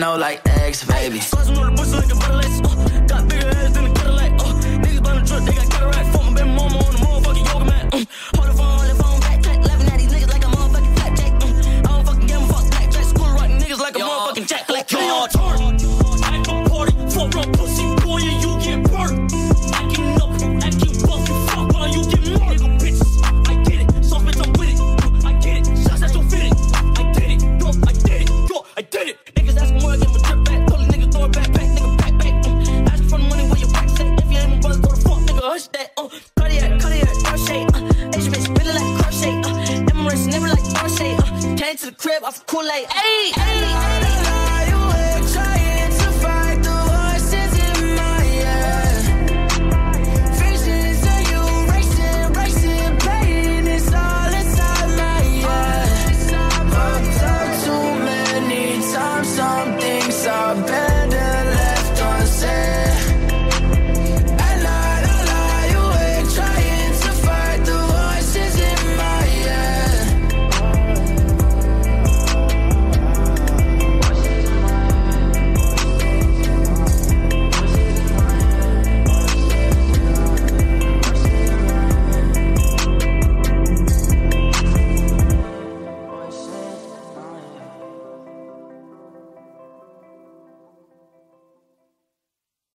know like X, baby. Crossing on the pussy like a better lace. Got bigger ass than a Cadillac. Niggas buying a truck, they got cataract. Fuck my baby mama on the motherfucking yoga mat. Hold the phone, back track. Laughing at these niggas like a motherfucking fat jack. I don't fucking give a fuck, black jack. School rockin' niggas like a motherfucking jack. Like yo, y'all turn. At the party, fuck run pussy boy, and you get burnt. Acting up, acting buff, you fuck while you get murdered. Nigga bitches, I get it. So bitch, I'm with it. I get it. Shots that don't fit it. I did it. Yo, I did it. Yo, I did it. Niggas asking where I get my trip back. Told the niggas throw it back, nigga back. Asking for the money where your back say. If you ain't my brother, throw the fuck, nigga, hush that. Cardiac, crochet. Asian bitch, spinning like crochet. Emirates, never like crochet. Came to the crib off Kool-Aid. Ayy.